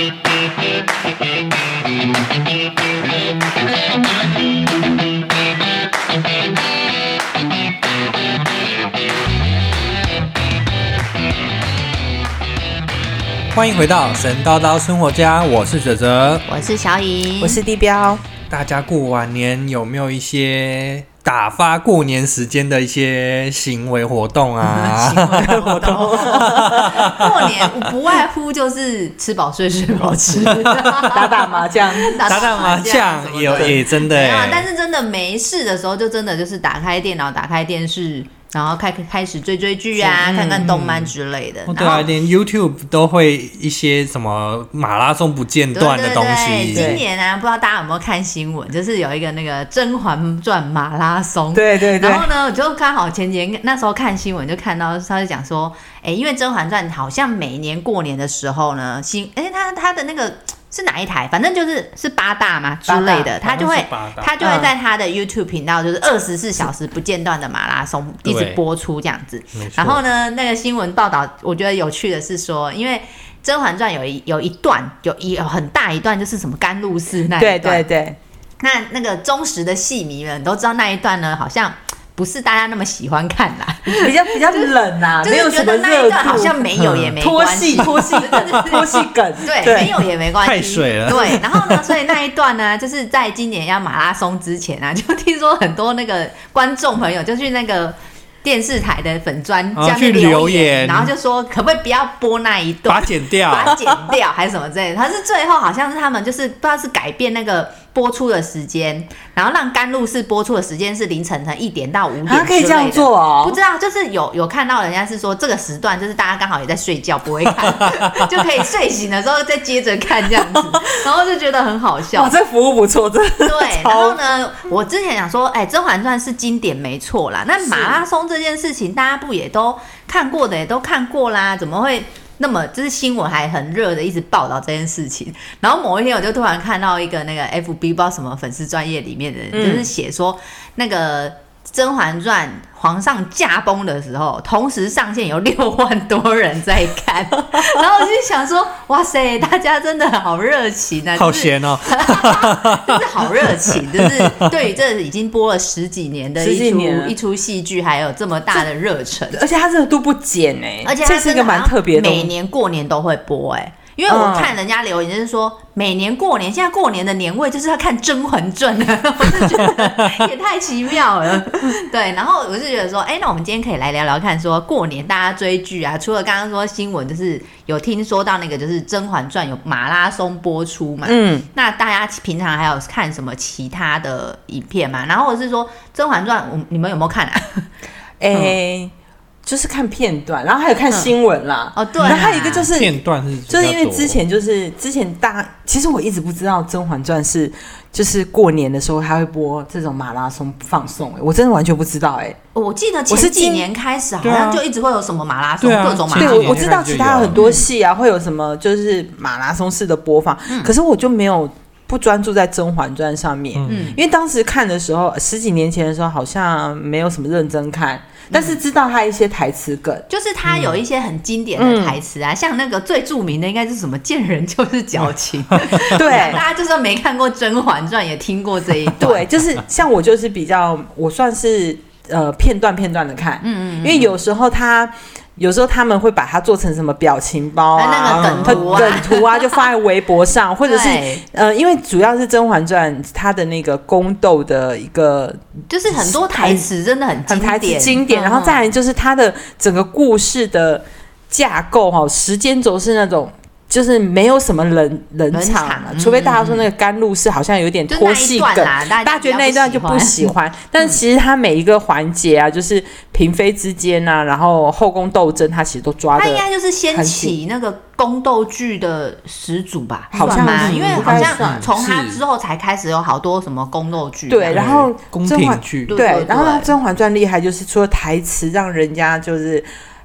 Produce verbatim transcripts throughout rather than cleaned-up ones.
欢迎回到神叨叨生活家，我是哲哲， 我是小颖， 我是地标。 大家过完年有没有一些打发过年时间的一些行为活动啊？ 行为活动，过年不外乎就是吃饱睡，睡饱吃， 打打麻将， 打打麻将也也真的哎， 但是真的没事的时候，就真的就是打开电脑，打开电视。然后开开始追追剧啊，嗯、看看动漫之类的。 哦、对啊，连 YouTube 都会一些什么马拉松不间断的东西。 对对对，今年啊，不知道大家有没有看新闻，就是有一个那个《甄嬛传》马拉松。 对对对。 然后呢，我就刚好前年那时候看新闻，就看到他就讲说，哎，因为《甄嬛传》好像每年过年的时候呢，新哎他他的那个。是哪一台？反正就是是八大嘛之类的，他就会他就会在他的 YouTube 频道，就是二十四小时不间断的马拉松一直播出这样子。然后呢，那个新闻报道，我觉得有趣的是说，因为《甄嬛传》有一有一段有一有很大一段就是什么甘露寺那一段， 对对对。 那那个忠实的戏迷们都知道那一段呢，好像。不是大家那么喜欢看啦， 比较比较冷啊， 就是、 没有什么热度， 好像没有也没关系， 拖戏拖戏拖戏梗， 对，没有也没关系， 太水了。 对，然后呢，所以那一段呢，就是在今年要马拉松之前啊，就听说很多那个观众朋友就去那个。电视台的粉专下面留言，然后就说可不可以不要播那一段， 把它剪掉， 把它剪掉还是什么之类的。他是最后好像是他们就是不知道是改变那个播出的时间，然后让甘露寺播出的时间是凌晨的一点到五点之类的。 可以这样做哦？ 不知道，就是有有看到人家是说这个时段就是大家刚好也在睡觉不会看，就可以睡醒的时候再接着看这样子，然后就觉得很好笑。 哇，这服务不错，真的。 对，然后呢，我之前想说，哎，《甄嬛传》是经典没错啦，那马拉松这件事情大家不也都看过的，也都看过啦，怎么会那么就是新闻还很热的一直报道这件事情？然后某一天我就突然看到一个那个 F B 不知道什么粉丝专页里面的人，嗯、就是写说那个《甄嬛传》皇上驾崩的时候，同时上线有六万多人在看，然后我就想说，哇塞，大家真的好热情啊， 好闲哦， 就是好热情，就是对于这已经播了十几年的一出一出戏剧，还有这么大的热忱， 而且它这个都不减哎、欸， 而且这是一个蛮特别的， 每年过年都会播哎、欸。因为我看人家留言就是说，每年过年，现在过年的年味就是要看《甄嬛传》的，我就觉得也太奇妙了。对，然后我是觉得说，哎，那我们今天可以来聊聊看，说过年大家追剧啊，除了刚刚说新闻，就是有听说到那个就是《甄嬛传》有马拉松播出嘛，嗯，那大家平常还有看什么其他的影片吗？然后我是说，《甄嬛传》你们有没有看啊？ 哎、欸。嗯就是看片段，然后还有看新闻啦。 嗯、哦，对。 然后还有一个就是片段是， 就是因为之前就是之前大，其实我一直不知道《甄嬛传》是就是过年的时候他会播这种马拉松放送、欸，我真的完全不知道哎、欸。 我记得前几年开始好像就一直会有什么马拉松， 啊、 各种马拉松。 对，我我知道其他很多戏啊会有什么就是马拉松式的播放，嗯、可是我就没有。不专注在《甄嬛传》上面，嗯，因为当时看的时候，十几年前的时候好像没有什么认真看，但是知道他一些台词梗， 就是他有一些很经典的台词啊，嗯、像那个最著名的应该是什么“见人就是矫情”，对，大家就算没看过《甄嬛传》也听过这一段， 对，就是像我就是比较，我算是呃片段片段的看，嗯嗯，因为有时候他。有时候他们会把它做成什么表情包啊、 那个梗图啊、 梗图啊，就放在微博上，或者是呃，因为主要是《甄嬛传》它的那个宫斗的一个， 就是很多台词真的很经典， 很台词经典，嗯、然后再来就是它的整个故事的架构哈，时间轴是那种。就是没有什么冷冷场了，除非大家说那个甘露寺好像有点拖戏梗，大家觉得那一段就不喜欢。但其实它每一个环节啊，就是嫔妃之间啊，然后后宫斗争，它其实都抓得很紧。它应该就是掀起那个宫斗剧的始祖吧？ 好像是， 因为好像从它之后才开始有好多什么宫斗剧。 对，然后宫廷剧， 对，然后《甄嬛传》厉害就是除了台词让人家就是。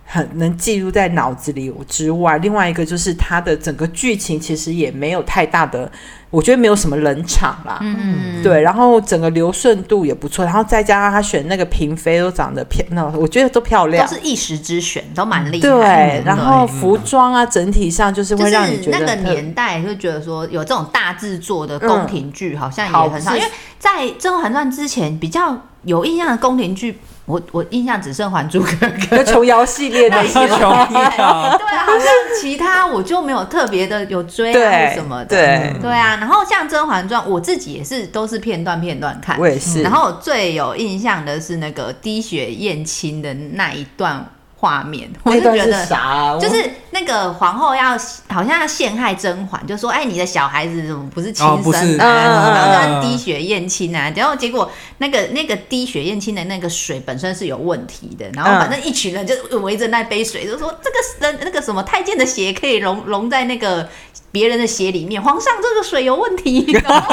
很能记录在脑子里之外，另外一个就是它的整个剧情其实也没有太大的，我觉得没有什么冷场啦，嗯，对，然后整个流顺度也不错，然后再加上他选那个嫔妃都长得漂亮，我觉得都漂亮， 都是一时之选，都蛮厉害。 对，然后服装啊，整体上就是会让你觉得、 就是、那个年代就觉得说有这种大制作的宫廷剧好像也很少，嗯、因为在《甄嬛传》之前比较有印象的宫廷剧。我我印象只剩《还珠格格》 琼瑶系列的琼瑶， 对啊，好像其他我就没有特别的有追啊或什么的， 对对啊。然后像《甄嬛传》，我自己也是都是片段片段看， 我也是。 然后最有印象的是那个滴血验亲的那一段。画面，我是觉得就是那个皇后要好像要陷害甄嬛，就说哎，你的小孩子怎么不是亲生的、啊，哦、然后就要滴血验亲啊，然后结果那个那个滴血验亲的那个水本身是有问题的，然后反正一群人就围着那杯水，就说这个人那个什么太监的血可以溶溶在那个别人的血里面，皇上这个水有问题，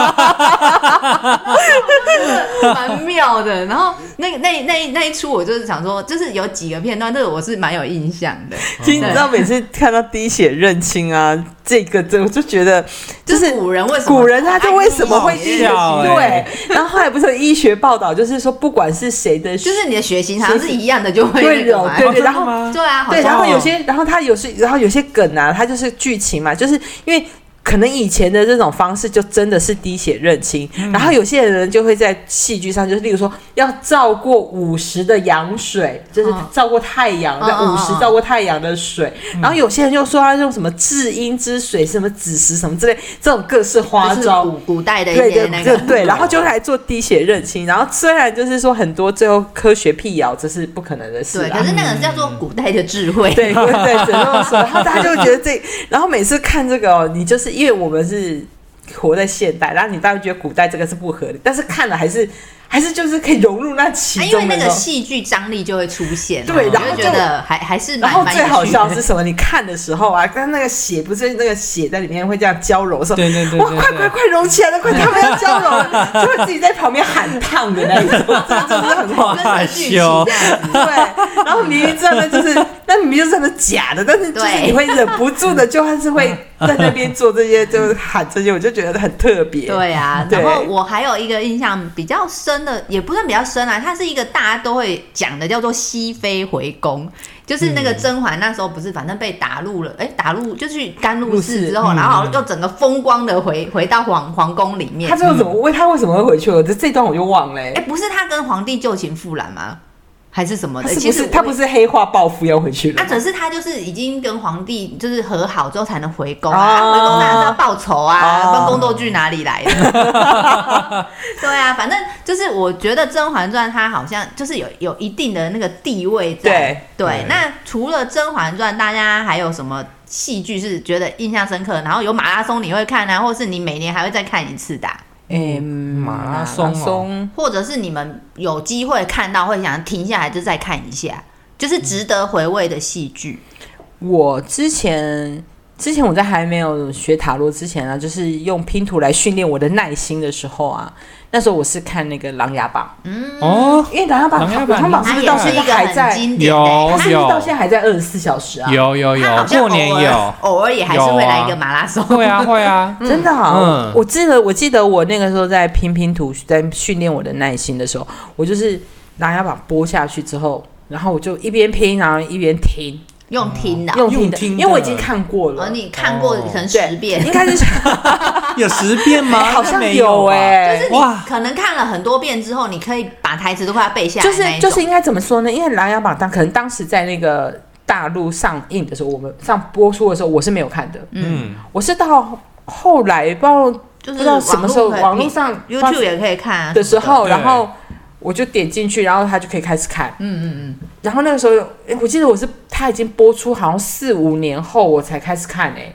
蛮妙的。然后那个那那那一出，我就是想说，就是有几个片段，这个我是蛮有印象的。 其实你知道，每次看到滴血认亲啊，这个这我就觉得， 就是古人为什么古人他就为什么会滴血？ 欸、 对。然后后来不是有医学报道，就是说不管是谁的， 就是你的血型好像是一样的，就会那个嘛。 对对，然后对啊， 对，然后有些，然后他有些，然后有些梗啊，他就是剧情嘛，就是因为。可能以前的这种方式就真的是滴血认亲、嗯、然后有些人就会在戏剧上就是例如说要照过午时的阳水，就是照过太阳在午时照过太阳的水、嗯、然后有些人就说他用什么至阴之水什么子时什么之类这种各式花招， 古古代的一些那个对, 对, 对，然后就来做滴血认亲，然后虽然就是说很多最后科学辟谣这是不可能的事、啊、 对，可是那个叫做古代的智慧， 对对对，只能这么说，然后大家就会觉得这然后每次看这个、哦、你就是因为我们是活在现代，然后你当然觉得古代这个是不合理，但是看了还是还是就是可以融入那其中的、啊， 因为那个戏剧张力就会出现， 对，然后就觉得还还是蛮然后最好笑是什么？你看的时候啊，跟那个血不是那个血在里面会这样交融的时候， 对对 对, 对, 对，哇，快快快融起来了，快他们要交融了，就会自己在旁边喊烫的那一种，真的很好笑， 对，然后明明知道那就是那明明就是真的假的，但是就是你会忍不住的，就还是会在那边做这些，就是喊这些，我就觉得很特别。 对啊，然后我还有一个印象比较深的，也不算比较深啊，它是一个大家都会讲的，叫做熹妃回宫。就是那个甄嬛那时候不是反正被打入了，哎，打入就去甘露寺之后，然后又整个风光的回回到皇皇宫里面。 他最后怎么为他为什么会回去？我这这段我就忘了、欸。 哎，不是他跟皇帝旧情复燃吗？还是什么的？ 是不是其实他不是黑化报复要回去了？ 啊，只是他就是已经跟皇帝就是和好之后才能回宫啊，哦、回宫当然是要报仇啊，不然宫斗剧哪里来的？对啊，反正就是我觉得《甄嬛传》它好像就是有有一定的那个地位在。对 对, 对，那除了《甄嬛传》，大家还有什么戏剧是觉得印象深刻？然后有马拉松你会看啊，或是你每年还会再看一次的、啊？ 嗯， 马拉松、哦， 或者是你们有机会看到会想停下来就再看一下，就是值得回味的戏剧。 我之前之前我在还没有学塔罗之前啊，就是用拼图来训练我的耐心的时候啊，那时候我是看那个《琅琊榜》。嗯，哦，因为《琅琊榜》《琅琊榜》是不是到现在还在？ 有， 它是不是到现在还在二十四小时啊？ 有有有，过年有， 偶尔也还是会来一个马拉松。 会啊会啊， 真的啊！嗯，我记得我记得我那个时候在拼拼图，在训练我的耐心的时候，我就是《琅琊榜》播下去之后，然后我就一边拼，然后一边听。 用听的、啊， 用听的，因为我已经看过了。 哦，你看过可能十遍， 应该是有十遍吗？ 好像有哎、 欸，就是你可能看了很多遍之后，你可以把台词都快要背下来。 就是就是应该怎么说呢？因为《琅琊榜》当可能当时在那个大陆上映的时候，我们上播出的时候，我是没有看的。嗯，我是到后来不知道、就是、不知道什么时候网络上 YouTube 也可以看的时候，然后。我就点进去，然后他就可以开始看。嗯嗯嗯。然后那个时候，我记得我是他已经播出好像四五年后我才开始看诶、欸。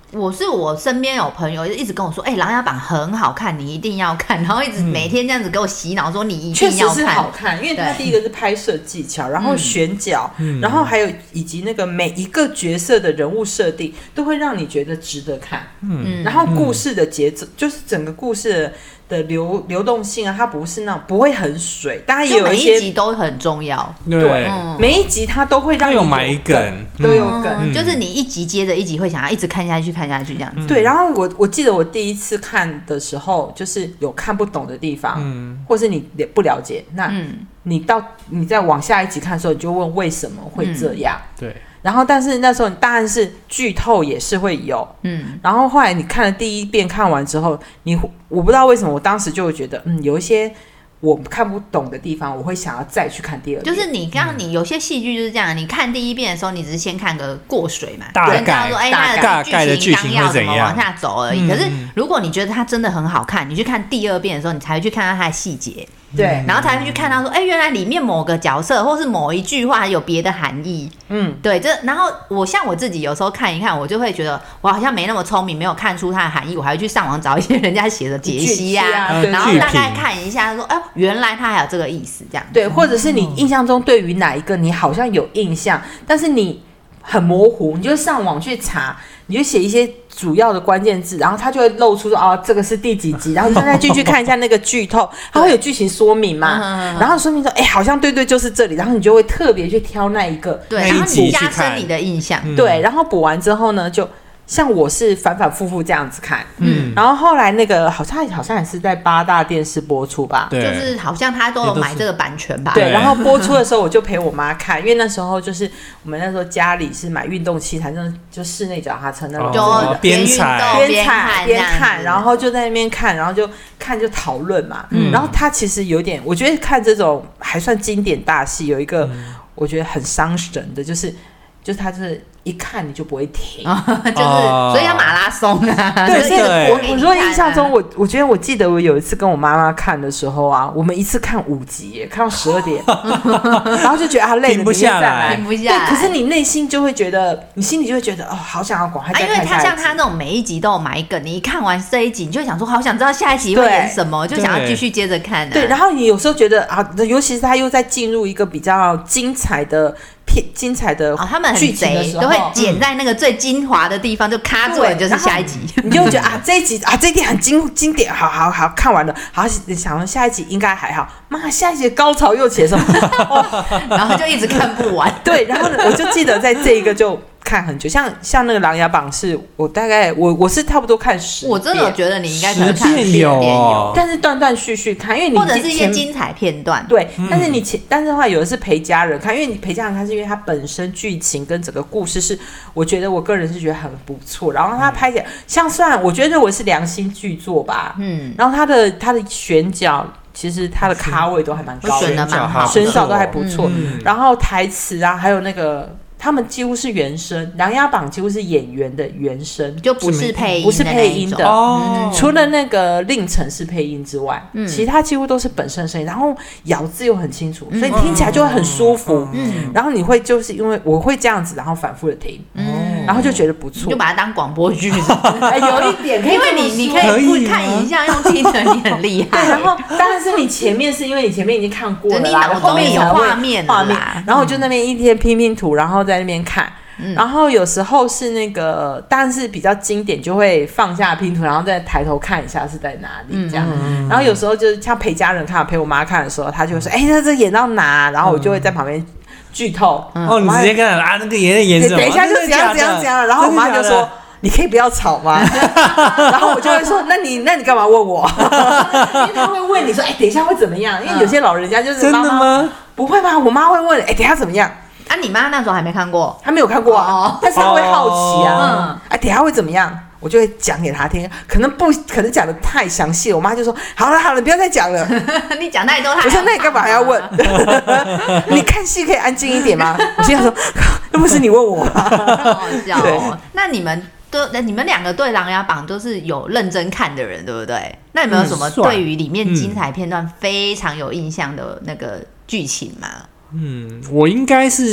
我是我身边有朋友一直跟我说，哎、欸，《琅琊榜》很好看，你一定要看，然后一直每天这样子给我洗脑，说你一定要看。 确实是好看，因为它第一个是拍摄技巧，然后选角，嗯、然后还有以及那个每一个角色的人物设定，都会让你觉得值得看。嗯，然后故事的节奏，就是整个故事的。的流流动性啊，它不是那种不会很水，当然也有一些每一集都很重要， 对， 嗯、每一集它都会让你有埋梗， 都有梗、 嗯，就是你一集接着一集会想要一直看下去，看下去这样子。 对，然后我我记得我第一次看的时候，就是有看不懂的地方，嗯，或是你不了解，那你到你再往下一集看的时候，你就问为什么会这样， 嗯、对。 然后，但是那时候当然是剧透也是会有，嗯。然后后来你看了第一遍，看完之后，你我不知道为什么，我当时就会觉得，嗯，有一些我看不懂的地方，我会想要再去看第二遍。 就是你刚刚你有些戏剧就是这样，你看第一遍的时候，你只是先看个过水嘛， 大概说哎，它的剧情纲要怎么往下走而已。嗯、可是如果你觉得它真的很好看，你去看第二遍的时候，你才会去看到它的细节。 对， 然后才会去看到说，哎、欸，原来里面某个角色或是某一句话有别的含义。嗯，对，这然后我像我自己有时候看一看，我就会觉得我好像没那么聪明，没有看出它的含义，我还会去上网找一些人家写的解析啊，啊然后大概看一下说，哎、呃，原来它还有这个意思，这样。 对，或者是你印象中对于哪一个你好像有印象，但是你很模糊，你就上网去查，你就写一些主要的关键字，然后它就会露出说哦，这个是第几集，然后你再进去看一下那个剧透，它会有剧情说明嘛，然后说明说，哎、欸，好像对对就是这里，然后你就会特别去挑那一个， 对，然后你加深你的印象， 嗯、对，然后补完之后呢，就。像我是反反复复这样子看，嗯，然后后来那个好像好像也是在八大电视播出吧， 对，就是好像他都有买这个版权吧， 对，然后播出的时候我就陪我妈看，因为那时候就是我们那时候家里是买运动器材，那就室内脚踏车那种， 就边踩边踩边看，然后就在那边看，然后就看就讨论嘛，嗯，然后他其实有点，我觉得看这种还算经典大戏，有一个我觉得很伤神的，就是就是他就是一看你就不会停， 哦、就是、哦、所以要马拉松啊。 对，所以我我说印象中，我我觉得我记得我有一次跟我妈妈看的时候啊，我们一次看五集，看到十二点，然后就觉得啊累了， 停不下来， 停不下来。 对，可是你内心就会觉得，你心里就会觉得哦，好想要赶快再看下一集。啊、因为他像他那种每一集都有埋梗，你一看完这一集，你就会想说，好想知道下一集会演什么，就想要继续接着看、啊。 对，然后你有时候觉得啊，尤其是他又在进入一个比较精彩的。精彩的哦，他们很贼，都会剪在那个最精华的地方，就卡住了，就是下一集。 你就会觉得啊，这一集啊，这一点很经经典，好好好，看完了，好想下一集应该还好。妈，下一集高潮又起的时候， 哦、然后就一直看不完。 对，然后我就记得在这一个就。看很久，像像那个《琅琊榜》是我大概我我是差不多看十遍， 我真的觉得你应该可能看十遍有、哦， 但是断断续续看，因为你或者是一些精彩片段， 对，嗯、但是你前但是的话，有的是陪家人看，因为你陪家人看是因为它本身剧情跟整个故事是，我觉得我个人是觉得很不错，然后它拍起来、嗯、像算我觉得我是良心剧作吧，嗯，然后它的它的选角。其实他的咖位都还蛮高的， 选的蛮好， 选角都还不错。嗯、然后台词啊，还有那个他们几乎是原声，《琅琊榜》几乎是演员的原声， 就不是配音， 不是配音的。 哦、 除了那个令晨是配音之外，嗯、其他几乎都是本身的声音，然后咬字又很清楚，所以听起来就会很舒服。嗯、然后你会就是因为我会这样子，然后反复的听。嗯然后就觉得不错， 你就把它当广播剧， 哎，有一点， 因为你你可以不看影像，用听的，你很厉害。 对，然后当然是你前面是因为你前面已经看过了啦， 后面有画面画面，然后我就那边一天拼拼图，然后在那边看。嗯、然后有时候是那个，当然是比较经典，就会放下拼图，然后再抬头看一下是在哪里这样。嗯、然后有时候就是像陪家人看、陪我妈看的时候，她就会说：“哎、欸，那这演到哪？”然后我就会在旁边。剧透、 嗯、哦，你直接跟他啊，那个演的演什么？ 等一下就怎样怎样怎样，然后我妈就说：“你可以不要吵吗？”然后我就会说：“那你那你干嘛问我？”因为他会问你说：“哎、欸，等一下会怎么样？”因为有些老人家就是真的吗？ 不会吧？我妈会问：“哎、欸，等一下怎么样？” 啊，你妈那时候还没看过， 她没有看过啊，哦、但是她会好奇啊。嗯，哎、欸，等一下会怎么样？我就会讲给他听，可能不可能讲的太详细，我妈就说好了好了，不要再讲了。 你讲太多， 我说那你干嘛还要问？你看戏可以安静一点吗？我心想说，又不是你问我吗？ 好好笑哦。那你们都你们两个对《琅琊榜》都是有认真看的人，对不对？那有没有什么对于里面精彩片段非常有印象的那个剧情吗？ 嗯，我应该是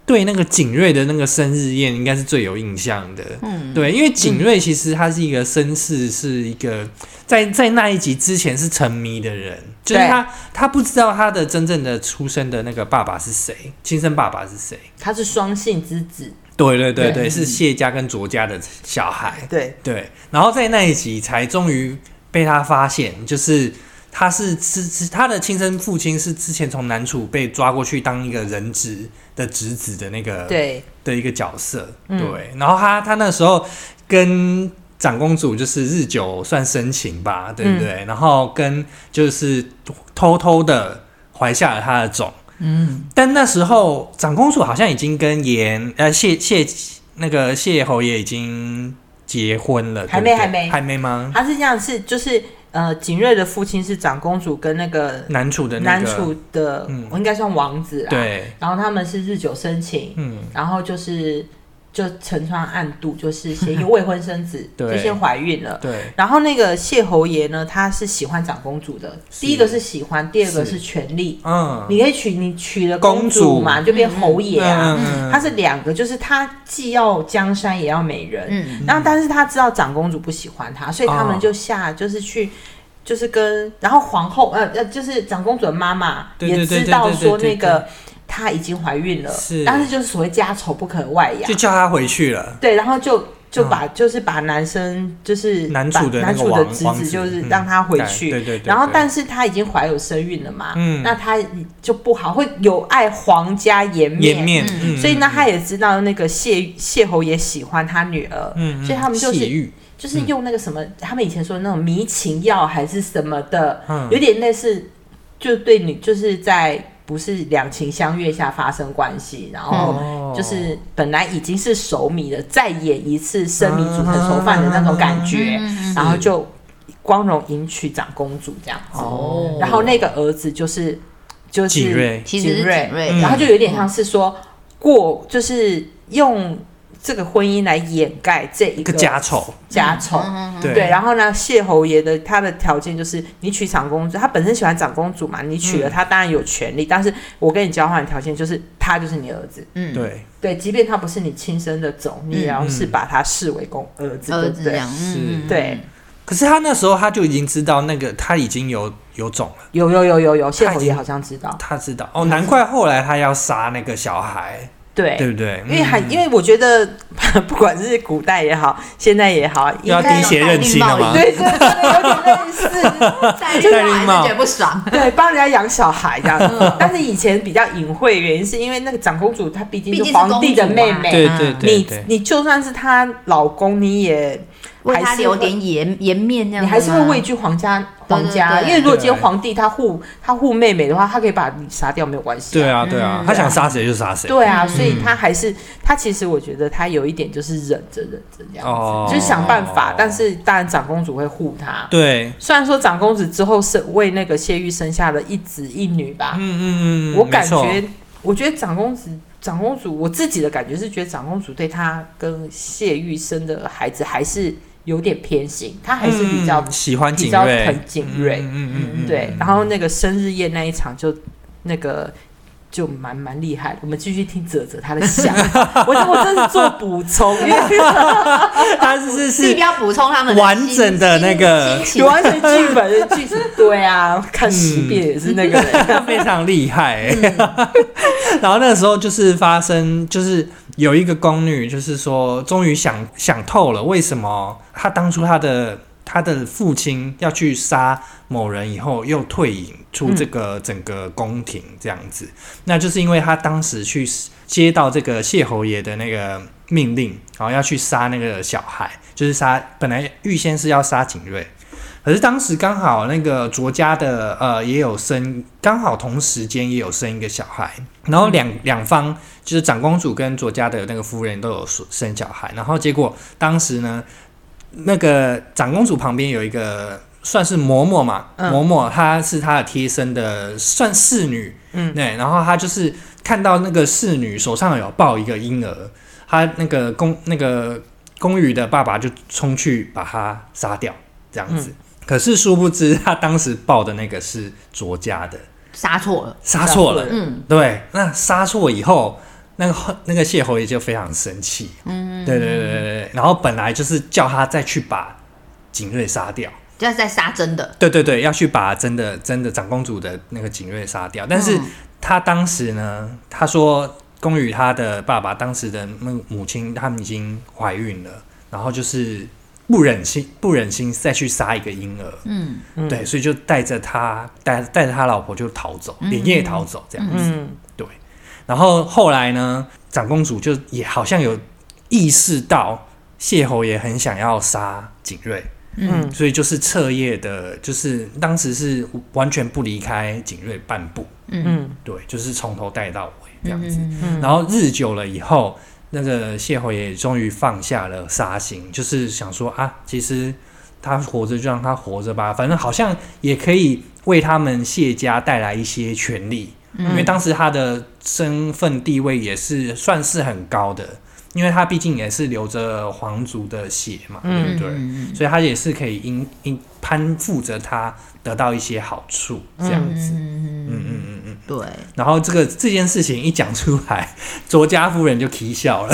对那个景瑞的那个生日宴应该是最有印象的。嗯，对，因为景瑞其实他是一个身世是一个在在那一集之前是沉迷的人，就是他他不知道他的真正的出生的那个爸爸是谁，亲生爸爸是谁， 他是双姓之子。对对对 对, 对，是谢家跟卓家的小孩。 对对，然后在那一集才终于被他发现，就是他是是他的亲生父亲是之前从南楚被抓过去当一个人质的侄子的那个对的一个角色。嗯、对，然后他他那时候跟长公主就是日久算生情吧，对不对？嗯、然后跟就是偷偷的怀下了他的种。嗯，但那时候长公主好像已经跟严呃谢谢那个谢侯爷已经结婚了， 还没还没还没吗？ 他是这样，是就是呃景瑞的父亲是长公主跟那个南楚的那个南楚的，嗯，我应该算王子啦。 对， 然后他们是日久生情，嗯，然后就是就陈川暗度，就是先未婚生子，就先怀孕了。 对， 然后那个谢侯爷呢，他是喜欢长公主的。第一个是喜欢，第二个是权力。嗯，你可以娶你娶了公主嘛，就变侯爷啊。嗯、他是两个，就是他既要江山也要美人。嗯，然后但是他知道长公主不喜欢他，所以他们就下、哦、就是去。就是跟，然后皇后呃呃，就是长公主的妈妈也知道说那个她已经怀孕了，是，但是就是所谓家丑不可外扬， 就叫她回去了。 对，然后就就把、嗯、就是把男生就是南楚的南楚的侄子就是让他回去， 嗯、对, 对对对。 然后但是她已经怀有身孕了嘛，嗯，那她就不好，会有碍皇家颜面， 颜面，嗯、 所以呢，她也知道那个谢谢侯也喜欢她女儿，嗯，所以他们就是。就是用那个什么，嗯、他们以前说的那种迷情药还是什么的，嗯、有点类似，就对你就是在不是两情相悦下发生关系，然后就是本来已经是熟迷了，再演一次生米煮成熟饭的那种感觉，嗯、然后就光荣迎娶长公主这样子，哦、然后那个儿子就是就是景瑞， 其实是景瑞， 然后就有点像是说过，就是用。这个婚姻来掩盖这一个家丑， 家丑， 嗯对, 对。然后呢，谢侯爷的他的条件就是你娶长公主，他本身喜欢长公主嘛，你娶了他当然有权利，嗯、但是我跟你交换的条件就是他就是你儿子， 嗯，对对，即便他不是你亲生的种，你也要是把他视为公儿子， 儿子这样， 是，对。 可是他那时候他就已经知道那个他已经有有种了， 有有有有有，谢侯爷好像知道， 他知道哦，难怪后来他要杀那个小孩。 对， 对不对？ 因为还、嗯、因为我觉得，不管是古代也好，现在也好， 要滴血认亲了吗？ 对对对，有点类似， 戴绿帽还是觉得不爽。 对，帮人家养小孩这样。嗯、但是以前比较隐晦，原因是因为那个长公主她毕竟是皇帝的妹妹， 对对对， 你你就算是她老公，你也。 为他留点颜颜面，这样你还是会畏惧皇家皇家，对对对，因为如果今天皇帝他护他护妹妹的话，他可以把你杀掉没有关系、 啊。对啊对啊，嗯、他想杀谁就杀谁。 对啊，所以他还是他其实我觉得他有一点就是忍着忍着这样子，哦、就是想办法。但是当然长公主会护他。 对， 虽然说长公主之后是为那个谢玉生下了一子一女吧。 嗯嗯嗯， 我感觉我觉得长公主。长公主，我自己的感觉是觉得长公主对她跟谢玉生的孩子还是有点偏心，她还是比较、 嗯、喜欢景瑞，比较疼景瑞， 嗯嗯 嗯, 嗯对。然后那个生日宴那一场就那个就蛮蛮厉害的。我们继续听泽泽他的想法，我我这是做补充，因为他是是地标补充他们的完整的那个完整剧本的剧情，对啊，看十遍也是那个人、 嗯、非常厉害、欸。嗯然后那个时候就是发生，就是有一个宫女，就是说终于想想透了，为什么她当初她的她的父亲要去杀某人以后，又退隐出这个整个宫廷这样子，嗯、那就是因为她当时去接到这个谢侯爷的那个命令，然后要去杀那个小孩，就是杀本来预先是要杀景瑞。可是当时刚好那个卓家的呃也有生，刚好同时间也有生一个小孩，然后两两方就是长公主跟卓家的那个夫人都有生小孩，然后结果当时呢，那个长公主旁边有一个算是嬷嬷嘛，嗯、嬷嬷她是她的贴身的算侍女，嗯，对，然后她就是看到那个侍女手上有抱一个婴儿，她那个宫那个宫羽的爸爸就冲去把她杀掉，这样子。嗯可是殊不知，他当时抱的那个是卓家的， 杀错了， 杀错了。嗯，对。那杀错以后， 那个那个谢侯爷就非常生气，嗯，对对对对对，然后本来就是叫他再去把景睿杀掉， 就是在杀真的， 对对对，要去把真的真的长公主的那个景睿杀掉，但是他当时呢，他说宫羽他的爸爸当时的母亲他们已经怀孕了，然后就是不忍心不忍心再去杀一个婴儿，嗯，对，所以就带着他带带着他老婆就逃走，连夜逃走这样子，嗯，对。然后后来呢，长公主就也好像有意识到谢侯爷很想要杀景睿，嗯，所以就是彻夜的，就是当时是完全不离开景睿半步，嗯，对，就是从头带到尾这样子。嗯嗯、然后日久了以后，那个谢侯爷终于放下了杀心，就是想说啊，其实他活着就让他活着吧，反正好像也可以为他们谢家带来一些权利。因为当时他的身份地位也是算是很高的，因为他毕竟也是流着皇族的血嘛，嗯、对不对？嗯、所以他也是可以因因攀附着他得到一些好处，这样子。嗯嗯嗯嗯嗯， 对。 然后这个这件事情一讲出来，卓家夫人就啼笑了，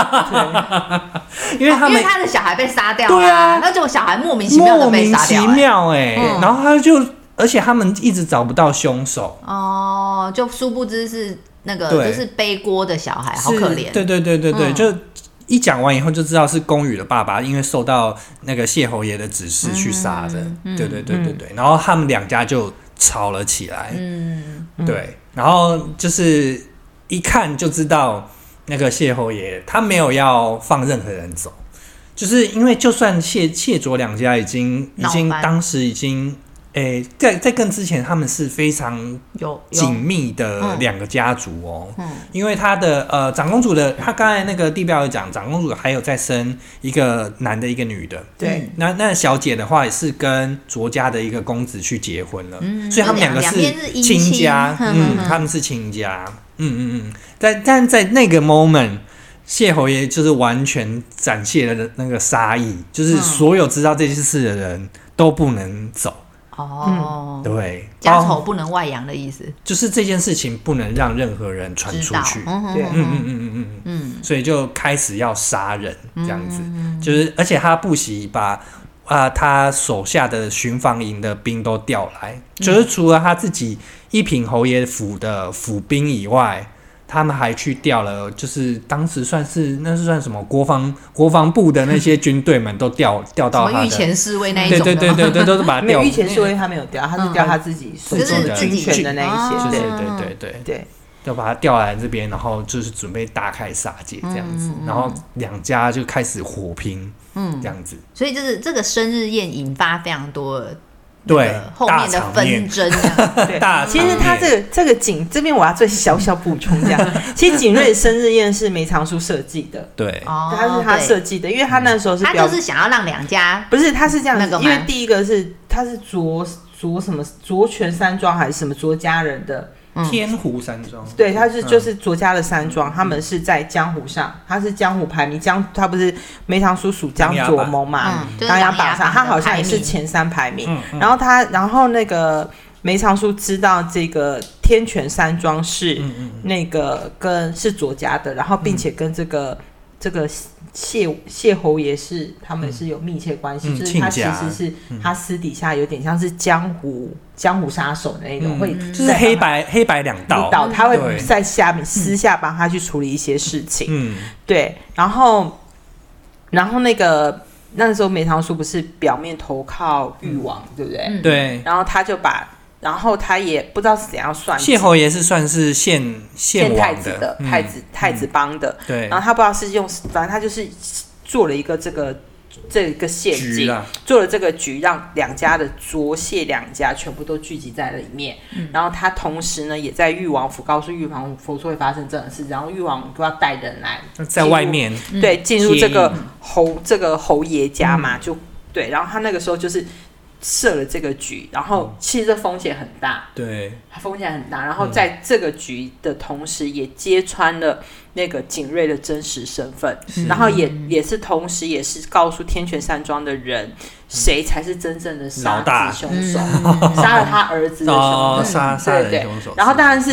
因为他们、 哦、因为他的小孩被杀掉了， 对啊， 那结果小孩莫名其妙的被杀掉、欸， 莫名其妙哎、欸，嗯、然后他就。而且他们一直找不到凶手哦，就殊不知是那个就是背锅的小孩，好可怜。 对对对对对，嗯、就一讲完以后就知道是宫羽的爸爸，因为受到那个谢侯爷的指示去杀的。嗯嗯、对对对对对，嗯、然后他们两家就吵了起来。嗯，对，然后就是一看就知道那个谢侯爷他没有要放任何人走，就是因为就算谢谢卓两家已经已经当时已经。诶，在在更之前，他们是非常紧密的两个家族哦。嗯，因为他的呃长公主的，他刚才那个地标有讲，长公主还有再生一个男的，一个女的。对，那那小姐的话也是跟卓家的一个公子去结婚了，嗯、所以他们两个是亲家。嗯，他们是亲家。嗯嗯嗯，但但在那个 moment。谢侯爷就是完全展现了那个杀意，就是所有知道这件事的人都不能走。哦，对， 家丑不能外扬的意思， 就是这件事情不能让任何人传出去。对，嗯嗯嗯嗯嗯嗯，所以就开始要杀人这样子，嗯、就是而且他不惜把啊、呃、他手下的巡防营的兵都调来，嗯、就是除了他自己一品侯爷府的府兵以外。他们还去调了，就是当时算是那是算什么国防国防部的那些军队们都调调到他的御前侍卫那一种的， 对对对对，都是把他调。 御前侍卫他没有调，他是调他自己手中的军权的那一些， 对对对对对，就把他调来这边，然后就是准备大开杀戒这样子，然后两家就开始火拼，嗯，这样子。 所以就是这个生日宴引发非常多的。 对， 后面的纷争， 对，其实他这个这个景这边我要做小小补充，这样，其实景睿生日宴是梅长苏设计的， 对， 他是他设计的，因为他那时候是他就是想要让两家不是他是这样， 那个因为第一个是他是卓卓什么卓全山庄还是什么卓家人的。 天湖山庄， 对，他是就是卓家的山庄，嗯、他们是在江湖上，他是江湖排名江，他不是梅长苏属江左盟嘛，琅琊榜上，他好像也是前三排名。嗯嗯、然后他，然后那个梅长苏知道这个天泉山庄是那个跟是卓家的，然后并且跟这个、嗯、这个。谢谢侯爷是他们是有密切关系，嗯、就是他其实是、嗯、他私底下有点像是江湖江湖杀手的那种，嗯、会就是黑白黑白两道， 他会在下面私下帮他去处理一些事情。嗯，对，然后然后那个那时候梅长苏不是表面投靠誉王，嗯、对不对？ 嗯、对， 然后他就把。然后他也不知道是怎样算计， 谢侯爷是算是县县太子的、嗯、太子太子帮的， 对。 然后他不知道是用，反正他就是做了一个这个这个陷阱，做了这个局，让两家的卓谢两家全部都聚集在了里面。嗯、然后他同时呢，也在誉王府告诉誉王府说会发生这种事，然后誉王都要带人来在外面， 对，进入这个侯这个侯爷家嘛，嗯、就对。然后他那个时候就是。设了这个局，然后其实这风险很大， 对， 风险很大。然后在这个局的同时，也揭穿了那个景睿的真实身份，然后也也是同时也是告诉天泉山庄的人，谁才是真正的杀子凶手，杀了他儿子的凶手， 杀杀人凶手。 然后当然是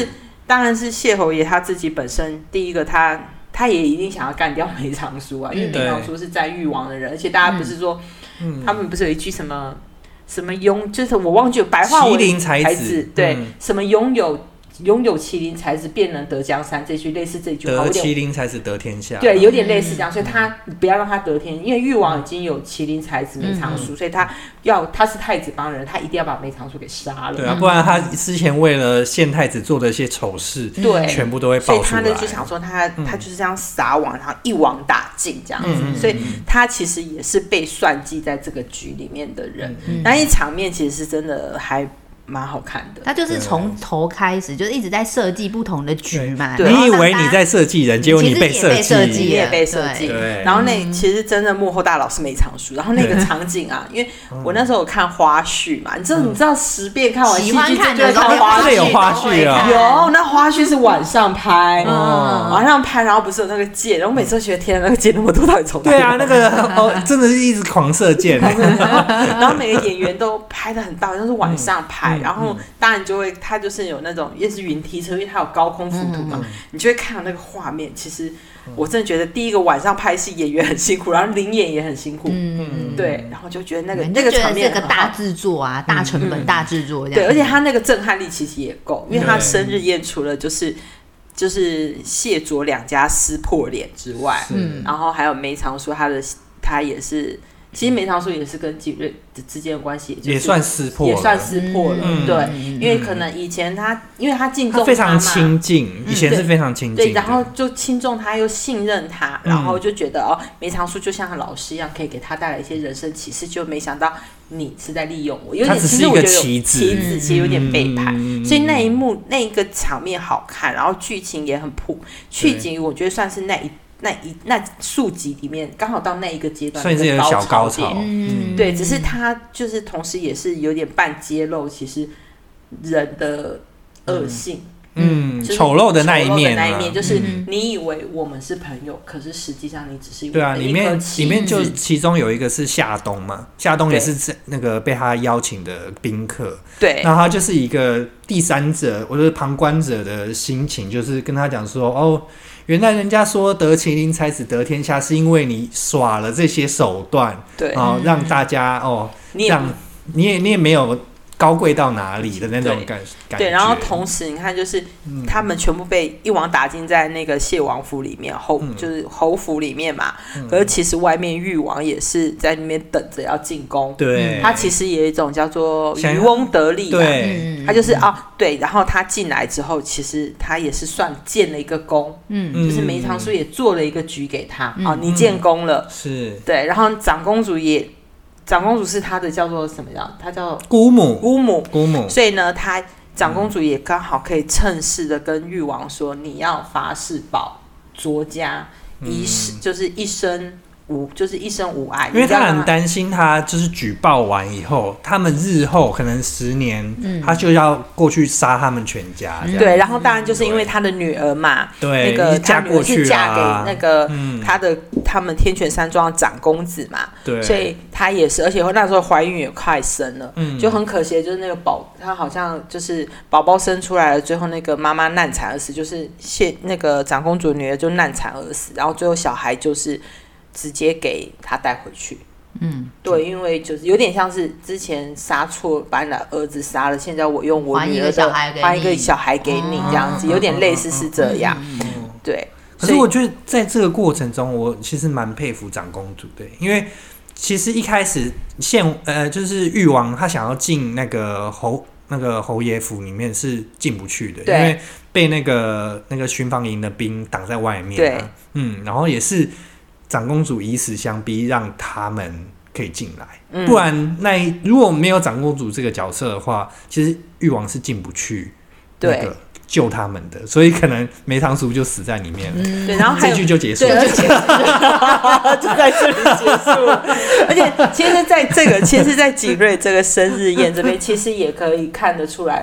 当然是谢侯爷他自己本身，第一个他他也一定想要干掉梅长苏啊，因为梅长苏是在誉王的人，而且大家不是说、嗯、他们不是有一句什么什么拥，就是我忘记有白话文麒麟才子，对、嗯，什么拥有。拥有麒麟才子，便能得江山。这句类似这句话， 得麒麟才子得天下。 对，有点类似这样，所以他不要让他得天，因为誉王已经有麒麟才子梅长苏、嗯，所以他要他是太子帮人，他一定要把梅长苏给杀了。 对啊，不然他之前为了献太子做的一些丑事，对，全部都会爆出来。 所以他就想说他，他他就是这样撒网，然后一网打尽这样子、嗯，所以他其实也是被算计在这个局里面的人。嗯、那一场面其实是真的还。蛮好看的， 他就是从头开始，就是一直在设计不同的局嘛。 你以为你在设计人，结果你被设计， 你也被设计。然后那其实真的幕后大佬是梅长苏。然后那个场景啊，因为我那时候有看花絮嘛，你知道你知道十遍看完戏剧就会看花絮， 有花絮啊， 有那花絮是晚上拍，晚上拍，然后不是有那个箭，然后每次都觉得天啊，那个箭那么多，到底从哪里？ 对啊，那个哦，真的是一直狂射箭。 然后每个演员都拍得很到，都是晚上拍。然后当然就会，它就是有那种也是云梯车，因为它有高空浮图嘛、嗯，你就会看到那个画面。其实我真的觉得第一个晚上拍戏演员很辛苦，然后临演也很辛苦，嗯，对，然后就觉得那个那个场面是个大制作啊，大成本、嗯、大制作这样。 对，而且他那个震撼力其实也够，因为他生日宴除了就是就是谢卓两家撕破脸之外，嗯，然后还有梅长苏他的他也是。其实梅长苏也是跟景瑞之间的关系， 也算撕破了， 也算撕破了、嗯。对，因为可能以前他，因为他敬重他嘛， 他非常亲近，以前是非常亲近、嗯， 对，然后就亲重他，又信任他，然后就觉得、嗯、哦，梅长苏就像他老师一样，可以给他带来一些人生启示。就没想到你是在利用我，有点， 其实我觉得棋子， 棋子其实有点背叛、嗯，所以那一幕那一个场面好看，然后剧情也很普，剧情我觉得算是那一。那一那数集里面刚好到那一个阶段， 算是有小高潮， 嗯，对，只是他就是同时也是有点半揭露，其实人的恶性， 嗯，就是、丑陋的那一面、啊， 那一面就是你以为我们是朋友，嗯、可是实际上你只是对啊，里面里面就其中有一个是夏冬嘛，夏冬也是那个被他邀请的宾客， 对， 然后他就是一个第三者或者旁观者的心情，就是跟他讲说哦。原来人家说得麒麟才子得天下，是因为你耍了这些手段， 对， 哦，让大家哦，你也让你也你也没有高贵到哪里的那种感感觉。 对，然后同时你看，就是、嗯、他们全部被一网打尽在那个谢王府里面，侯、嗯、就是侯府里面嘛。嗯、可是其实外面誉王也是在那边等着要进宫。 对、嗯， 他其实也有一种叫做渔翁得利、啊， 对， 他就是啊、哦，对，然后他进来之后，其实他也是算建了一个功，嗯，就是梅长苏也做了一个局给他，嗯、哦，你建功了， 是， 对，然后长公主也。长公主是她的叫做什么样？她叫姑母， 姑母， 姑母。 所以呢，她长公主也刚好可以趁势的跟誉王说：“你要发誓保卓家一世、嗯，就是一生无，就是一生无碍。” 因为她很担心，她就是举报完以后，他们日后可能十年，嗯、她就要过去杀他们全家、嗯。 对，然后当然就是因为她的女儿嘛， 对， 那个嫁过去、啊、 是嫁给那个她的。他们天泉山庄长公子嘛， 对， 所以她也是，而且那时候怀孕也快生了，嗯，就很可惜，就是那个宝，她好像就是宝宝生出来了，最后那个妈妈难产而死，就是谢那个长公主的女儿就难产而死，然后最后小孩就是直接给她带回去，嗯，对，因为就是有点像是之前杀错，把你的儿子杀了，现在我用我女儿的还一个小孩给你，这样子，有点类似是这样，对。 可是我觉得在这个过程中，我其实蛮佩服长公主的，因为其实一开始献呃就是誉王他想要进那个侯那个侯爷府里面是进不去的，因为被那个那个巡防营的兵挡在外面、啊， 对， 嗯，然后也是长公主以死相逼，让他们可以进来，嗯、不然那如果没有长公主这个角色的话，其实誉王是进不去那个。救他们的，所以可能梅长苏就死在里面了。 嗯、对，然后这句就结束了， 就结束了，就在这里结束了。而且，其实在这个，其实，在景瑞这个生日宴这边，其实也可以看得出来，